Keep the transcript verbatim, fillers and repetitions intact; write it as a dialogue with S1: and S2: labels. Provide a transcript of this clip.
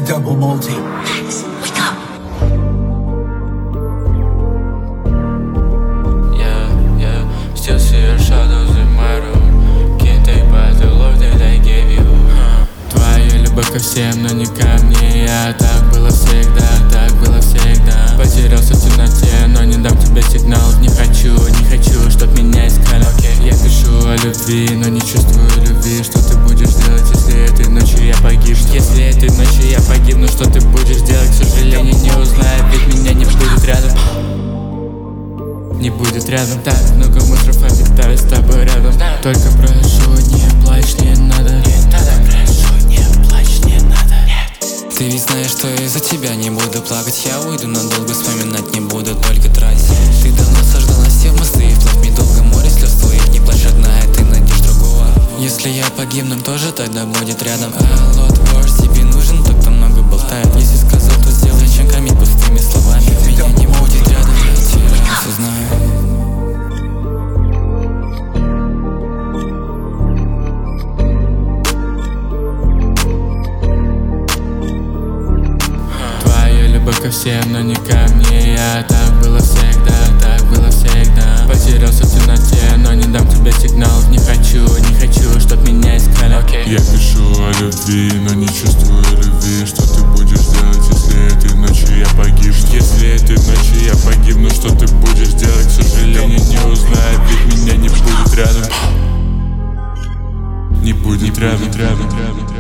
S1: double multi.
S2: Max, wake up.
S3: Yeah, yeah, still see your shadows in my room. Can't take back the love that I gave you. huh. Твоя любовь ко всем, но не ко мне. Я так было всегда, так было всегда. Потерялся в темноте, но не дам тебе сигналов. Не хочу, не хочу, чтоб меня искали. okay. Я пишу о любви, но не чувствую любви. Что ты будешь делать, если этой ночью я погиб? Если этой ночью я погибну, что ты будешь делать? К сожалению, не узнаю, ведь меня не будет рядом. Не будет рядом. Так много мусоров обитаю с тобой рядом. Только прошу, не плачь, не надо. Прошу, не плачь, не надо.
S4: Ты ведь знаешь, что из-за тебя не буду плакать. Я уйду надолго, вспоминать не буду, только тратить. Ты давно сождала все мосты, и вплавь мне долго море слез твоих. Не плачь, родная, ты найдешь другого. Если я погибну, тоже тогда будет рядом. А lot words, тебе нужен тот, кто много болтает. Если сказал, то сделай, зачем кормить пустыми словами? Меня не будет рядом, я теряюсь, знаю.
S3: Любовь ко всем, но не ко мне. Я так было всегда, так было всегда. Потерялся в темноте, но не дам тебе сигналов. Не хочу, не хочу, чтоб меня искали. okay.
S5: Я пишу о любви, но не чувствую любви. Что ты будешь делать, если этой ночью я погиб? Если этой ночью я погибну, что ты будешь делать? К сожалению, не узнаю, ведь меня не будет рядом. Не будет рядом, рядом, рядом.